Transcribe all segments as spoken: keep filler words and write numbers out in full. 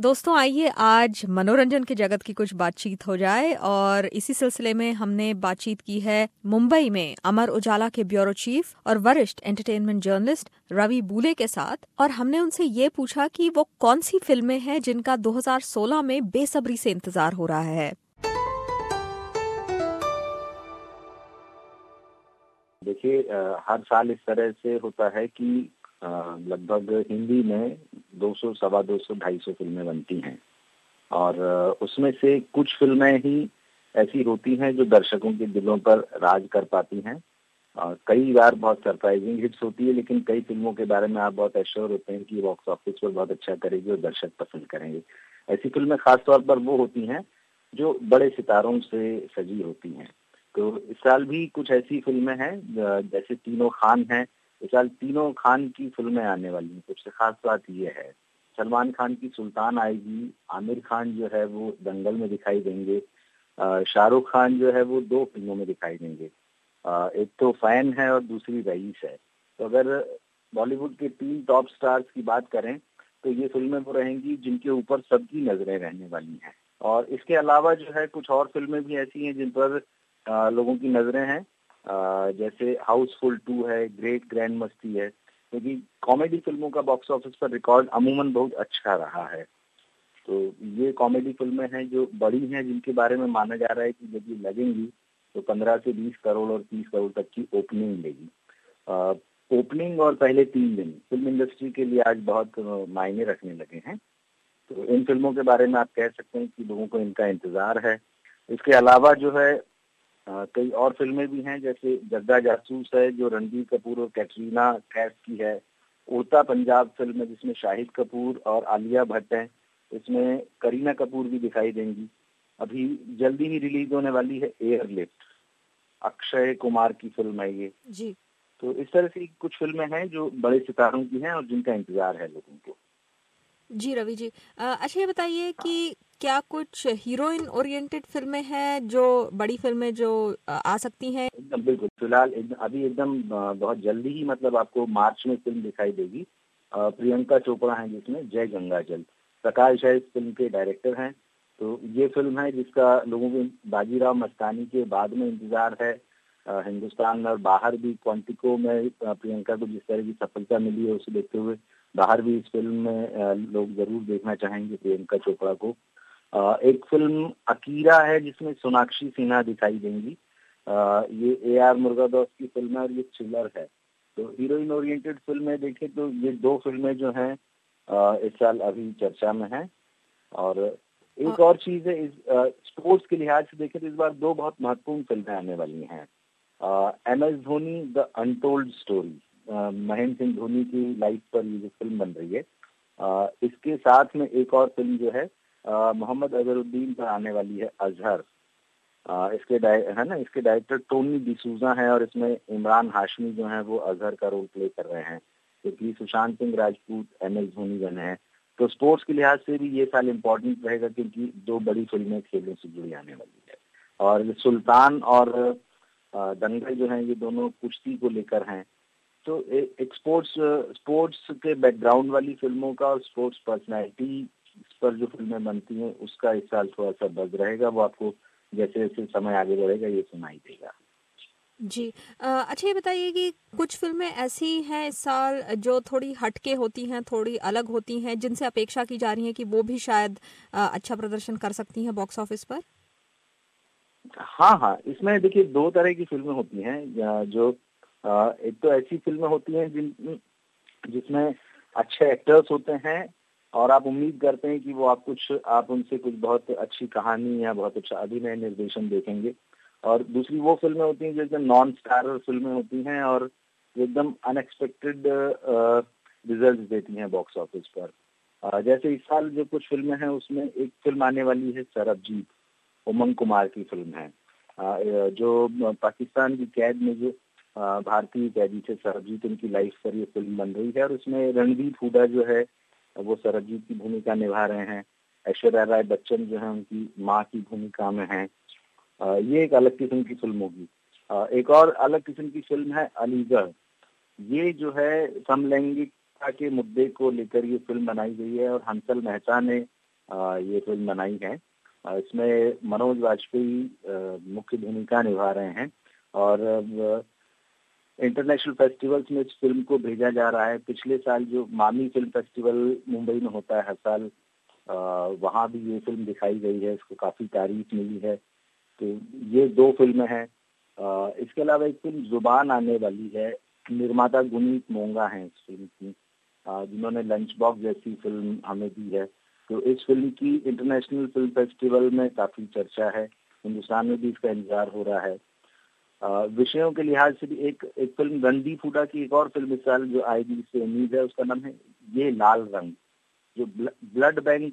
दोस्तों आइए आज मनोरंजन के जगत की कुछ बातचीत हो जाए और इसी सिलसिले में हमने बातचीत की है मुंबई में अमर उजाला के ब्यूरो चीफ और वरिष्ठ एंटरटेनमेंट जर्नलिस्ट रवि बूले के साथ। और हमने उनसे ये पूछा कि वो कौन सी फिल्में हैं जिनका दो हज़ार सोलह में बेसब्री से इंतजार हो रहा है। देखिए, हर साल इस तरह से होता है कि लगभग हिंदी में दो सौ, सवा दो सौ, ढाई सौ फिल्में बनती हैं और उसमें से कुछ फिल्में ही ऐसी होती हैं जो दर्शकों के दिलों पर राज कर पाती हैं। और कई बार बहुत सरप्राइजिंग हिट्स होती है, लेकिन कई फिल्मों के बारे में आप बहुत एश्योर होते हैं कि बॉक्स ऑफिस पर बहुत अच्छा करेगी और दर्शक पसंद करेंगे। ऐसी फिल्में खासतौर पर वो होती हैं जो बड़े सितारों से सजी होती हैं। तो इस साल भी कुछ ऐसी फिल्में हैं, जैसे तीनों खान हैं। इस साल तीनों खान की फिल्में आने वाली हैं। सबसे खास बात ये है, सलमान खान की सुल्तान आएगी, आमिर खान जो है वो दंगल में दिखाई देंगे, शाहरुख खान जो है वो दो फिल्मों में दिखाई देंगे। एक तो फैन है और दूसरी रईस है। तो अगर बॉलीवुड के तीन टॉप स्टार्स की बात करें तो ये फिल्में वो रहेंगी जिनके ऊपर सबकी नजरें रहने वाली हैं। और इसके अलावा जो है कुछ और फिल्में भी ऐसी हैं जिन पर आ, लोगों की नजरें हैं, आ, जैसे हाउसफुल टू है, ग्रेट ग्रैंड मस्ती है, क्योंकि कॉमेडी फिल्मों का बॉक्स ऑफिस पर रिकॉर्ड अमूमन बहुत अच्छा रहा है। तो ये कॉमेडी फिल्में हैं जो बड़ी हैं, जिनके बारे में माना जा रहा है कि जब ये लगेंगी तो पंद्रह से बीस करोड़ और तीस करोड़ तक की ओपनिंग मिलेगी। ओपनिंग और पहले तीन दिन फिल्म इंडस्ट्री के लिए आज बहुत मायने रखने लगे हैं। तो इन फिल्मों के बारे में आप कह सकते हैं कि लोगों को इनका इंतजार है। इसके अलावा जो है आ, कई और फिल्में भी हैं, जैसे जग्गा जासूस है जो रणबीर कपूर और कैटरीना कैफ की है। उड़ता पंजाब फिल्म है जिसमें शाहिद कपूर और आलिया भट्ट हैं। इसमें करीना कपूर भी दिखाई देंगी। अभी जल्दी ही रिलीज होने वाली है एयरलिफ्ट, अक्षय कुमार की फिल्म है ये जी। तो इस तरह से कुछ फिल्में हैं जो बड़े सितारों की हैं और जिनका इंतजार है लोगों को। जी रवि जी, अच्छा ये बताइए कि क्या कुछ हीरोइन ओरिएंटेड फिल्में हैं जो बड़ी फिल्में जो आ सकती हैं? एकदम बिल्कुल, फिलहाल एकदम अभी एकदम बहुत जल्दी ही, मतलब आपको मार्च में फिल्म दिखाई देगी। प्रियंका चोपड़ा हैं जिसमें जय गंगा जल। प्रकाश है इस फिल्म के डायरेक्टर हैं। तो ये फिल्म है जिसका लोगों को बाजीराव मस्तानी के बाद में इंतजार है। हिंदुस्तान में और बाहर भी क्वांटिको में प्रियंका को जिस तरह की सफलता मिली है उसे देखते हुए बाहर भी इस फिल्म में लोग जरूर देखना चाहेंगे प्रियंका चोपड़ा को। एक फिल्म अकीरा है जिसमें सोनाक्षी सिन्हा दिखाई देंगी। ये ए आर मुर्गादोस की फिल्म है और ये थ्रिलर है। तो हीरोइन ओरिएंटेड फिल्में देखें तो ये दो फिल्में जो हैं इस साल अभी चर्चा में हैं। और एक और चीज है, इस स्पोर्ट्स के लिहाज से देखें तो इस बार दो बहुत महत्वपूर्ण फिल्में आने वाली हैं। M S Dhoni the untold story, Mahendra Singh Dhoni की लाइफ पर ये जो फिल्म बन रही है, आ, इसके साथ में एक और फिल्म जो है मोहम्मद अजहरुद्दीन पर आने वाली है, अजहर। आ, इसके है ना इसके डायरेक्टर टोनी डिसूजा हैं और इसमें इमरान हाशमी जो हैं वो अजहर का रोल प्ले कर रहे हैं, क्योंकि तो सुशांत सिंह राजपूत एम एस धोनी बने हैं। तो स्पोर्ट्स के लिहाज से भी ये साल इम्पोर्टेंट रहेगा क्योंकि दो बड़ी फिल्में खेलों से जुड़ी आने वाली है। और सुल्तान और दंगल जो हैं ये दोनों कुश्ती को लेकर हैं। तो एक स्पोर्ट्स स्पोर्ट्स के बैकग्राउंड वाली फिल्मों का और स्पोर्ट्स पर्सनैलिटी पर जो फिल्में बनती हैं उसका इस साल थोड़ा सा बज़ रहेगा। वो आपको जैसे जैसे समय आगे बढ़ेगा ये सुनाई देगा। जी, अच्छा ये बताइए कि कुछ फिल्में ऐसी हैं इस साल जो थोड़ी हटके होती हैं, थोड़ी अलग होती हैं, जिनसे अपेक्षा की जा रही है कि वो भी शायद अच्छा प्रदर्शन कर सकती हैं बॉक्स ऑफिस पर? हाँ हाँ, इसमें देखिए दो तरह की फिल्में होती हैं। जो एक तो ऐसी फिल्में होती हैं जिन जिसमें अच्छे एक्टर्स होते हैं और आप उम्मीद करते हैं कि वो आप कुछ आप उनसे कुछ बहुत अच्छी कहानी या बहुत अच्छा अभिनय निर्देशन देखेंगे। और दूसरी वो फिल्में होती हैं जो एकदम नॉन स्टारर फिल्में होती हैं और एकदम अनएक्सपेक्टेड रिजल्ट देती हैं बॉक्स ऑफिस पर। जैसे इस साल जो कुछ फिल्में हैं उसमें एक फिल्म आने वाली है सरबजीत, उमंग कुमार की फिल्म है। जो पाकिस्तान की कैद में जो भारतीय कैदी थे सरबजीत, उनकी लाइफ पर ये फिल्म बन रही है और उसमें रणदीप हुडा जो है वो सरबजीत की भूमिका निभा रहे हैं। ऐश्वर्या राय बच्चन जो है उनकी माँ की भूमिका में है। ये एक अलग किस्म की फिल्म होगी। एक और अलग किस्म की फिल्म है अलीगढ़। ये जो है समलैंगिकता के मुद्दे को लेकर ये फिल्म बनाई गई है और हंसल मेहता ने ये फिल्म बनाई है। इसमें मनोज वाजपेयी मुख्य भूमिका निभा रहे हैं और इंटरनेशनल फेस्टिवल्स में इस फिल्म को भेजा जा रहा है। पिछले साल जो मामी फिल्म फेस्टिवल मुंबई में होता है हर साल, वहाँ भी ये फिल्म दिखाई गई है, इसको काफ़ी तारीफ मिली है। तो ये दो फिल्में हैं। इसके अलावा एक फिल्म जुबान आने वाली है, निर्माता गुनीत मोंगा हैं इस फिल्म की, जिन्होंने लंच बॉक्स जैसी फिल्म हमें दी है। तो इस फिल्म की इंटरनेशनल फिल्म फेस्टिवल में काफ़ी चर्चा है, हिंदुस्तान में भी इसका इंतजार हो रहा है। विषयों के लिहाज से भी एक एक फिल्म रणदीप हुड्डा की एक और फिल्म इस साल जो आएगी, इससे उम्मीद है, उसका नाम है ये लाल रंग। जो ब्लड बैंक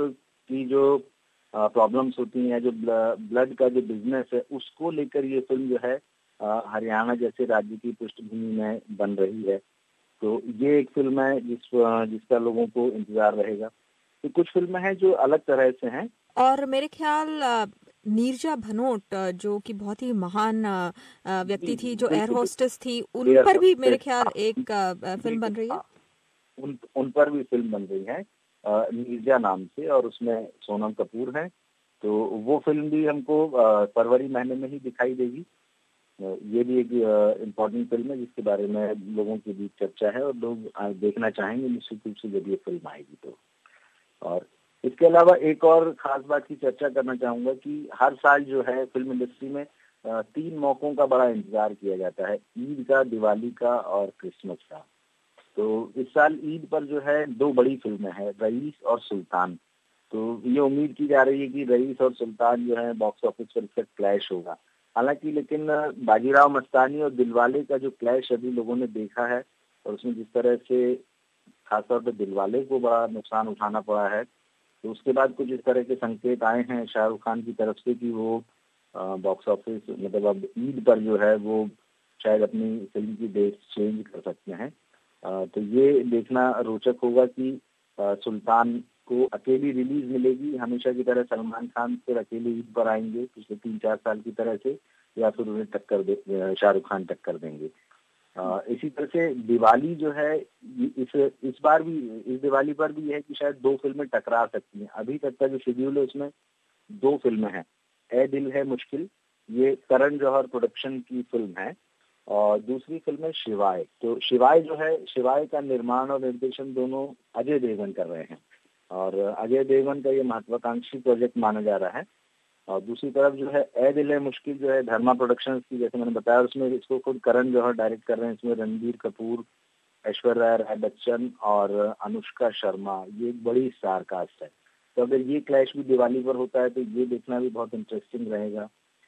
की जो प्रॉब्लम्स होती हैं, जो ब्लड का जो बिजनेस है, उसको लेकर ये फिल्म जो है हरियाणा जैसे राज्य की पृष्ठभूमि में बन रही है। तो ये एक फिल्म है जिस जिसका लोगों को इंतजार रहेगा। तो कुछ फिल्में हैं जो अलग तरह से हैं। और मेरे ख्याल नीरजा भनोट जो कि बहुत ही महान व्यक्ति थी, जो एयर होस्टेस थी, उन पर भी मेरे ख्याल एक फिल्म बन रही है। उन उन पर भी फिल्म बन रही है नीरजा नाम से, और उसमें सोनम कपूर है। तो वो फिल्म भी हमको फरवरी महीने में ही दिखाई देगी। ये भी एक इम्पोर्टेंट फिल्म है जिसके बारे में लोगों के बीच चर्चा है और लोग देखना चाहेंगे निश्चित रूप से जब ये फिल्म आएगी तो। और इसके अलावा एक और खास बात की चर्चा करना चाहूंगा कि हर साल जो है फिल्म इंडस्ट्री में तीन मौकों का बड़ा इंतजार किया जाता है, ईद का, दिवाली का और क्रिसमस का। तो इस साल ईद पर जो है दो बड़ी फिल्में हैं, रईस और सुल्तान। तो ये उम्मीद की जा रही है कि रईस और सुल्तान जो है बॉक्स ऑफिस पर इसका क्लैश होगा। हालांकि लेकिन बाजीराव मस्तानी और दिलवाले का जो क्लैश अभी लोगों ने देखा है, और उसमें जिस तरह से खासतौर पर दिलवाले को बड़ा नुकसान उठाना पड़ा है, तो उसके बाद कुछ इस तरह के संकेत आए हैं शाहरुख खान की तरफ से कि वो बॉक्स ऑफिस मतलब अब ईद पर जो है वो शायद अपनी फिल्म की डेट चेंज कर सकते हैं। आ, तो ये देखना रोचक होगा कि आ, सुल्तान को अकेली रिलीज मिलेगी हमेशा की तरह, सलमान खान फिर अकेले ईद पर आएंगे पिछले तीन चार साल की तरह से, या फिर उन्हें टक्कर दे शाहरुख खान टक्कर देंगे। आ, इसी तरह से दिवाली जो है इस इस बार भी इस दिवाली पर भी है कि शायद दो फिल्में टकरा सकती हैं। अभी तक का जो शेड्यूल है उसमें दो फिल्में हैं, ए दिल है मुश्किल, ये करण जौहर प्रोडक्शन की फिल्म है, और दूसरी फिल्म है शिवाय। तो शिवाय जो है, शिवाय का निर्माण और निर्देशन दोनों अजय देवगन कर रहे हैं, और अजय देवगन का ये महत्वाकांक्षी प्रोजेक्ट माना जा रहा है। और दूसरी तरफ जो है ए दिल है मुश्किल जो है धर्मा प्रोडक्शंस की, जैसे मैंने बताया, उसमें इसको खुद करण जौहर डायरेक्ट कर रहे हैं। इसमें रणबीर कपूर, ऐश्वर्या राय बच्चन और अनुष्का शर्मा, ये एक बड़ी स्टार कास्ट है। तो अगर ये क्लैश भी दिवाली पर होता है तो ये देखना भी बहुत इंटरेस्टिंग रहेगा।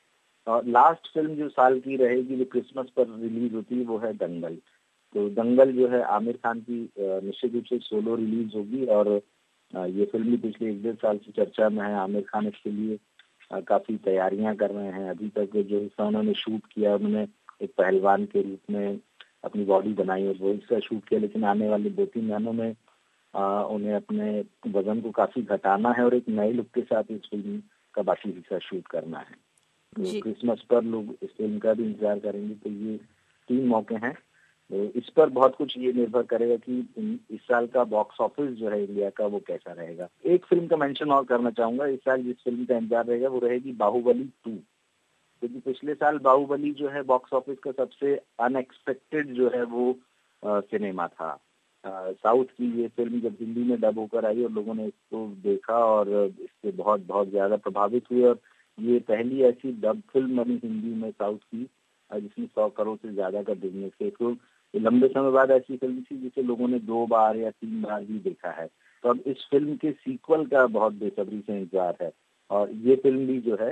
और लास्ट फिल्म जो साल की रहेगी, जो क्रिसमस पर रिलीज होती है, वो है दंगल। तो दंगल जो है आमिर खान की निश्चित रूप से सोलो रिलीज होगी, और ये फिल्म भी पिछले एक डेढ़ साल से चर्चा में है। आमिर खान इसके लिए काफी तैयारियां कर रहे हैं। अभी तक जो हिस्सा उन्होंने शूट किया, उन्होंने एक पहलवान के रूप में अपनी बॉडी बनाई और वो हिस्सा शूट किया, लेकिन आने वाले दो तीन महीनों में आ, उन्हें अपने वजन को काफी घटाना है और एक नए लुक के साथ इस फिल्म का बाकी हिस्सा शूट करना है। तो क्रिसमस पर लोग इस फिल्म का भी इंतजार करेंगे। तो ये तीन मौके हैं। तो इस पर बहुत कुछ ये निर्भर करेगा कि इस साल का बॉक्स ऑफिस जो है इंडिया का वो कैसा रहेगा। एक फिल्म का मेंशन और करना चाहूंगा, इस साल जिस फिल्म का इंतजार रहेगा वो रहेगी बाहुबली टू, क्योंकि पिछले साल बाहुबली जो है बॉक्स ऑफिस का सबसे अनएक्सपेक्टेड जो है वो आ, सिनेमा था। आ, साउथ की ये फिल्म जब हिंदी में डब होकर आई और लोगों ने इसको देखा और इससे बहुत बहुत ज्यादा प्रभावित हुए, और ये पहली ऐसी डब फिल्म बनी हिंदी में साउथ की जिसमें सौ करोड़ से ज्यादा का बिजनेस है। तो लंबे समय बाद ऐसी फिल्म थी जिसे लोगों ने दो बार या तीन बार भी देखा है। तो अब इस फिल्म के सीक्वल का बहुत बेसब्री से इंतजार है, और ये फिल्म भी जो है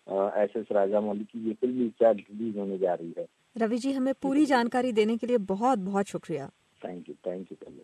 एस एस राजामौली की ये फिल्म इस साल रिलीज होने जा रही है। रवि जी, हमें पूरी जानकारी देने के लिए बहुत बहुत शुक्रिया। Thank you thank you.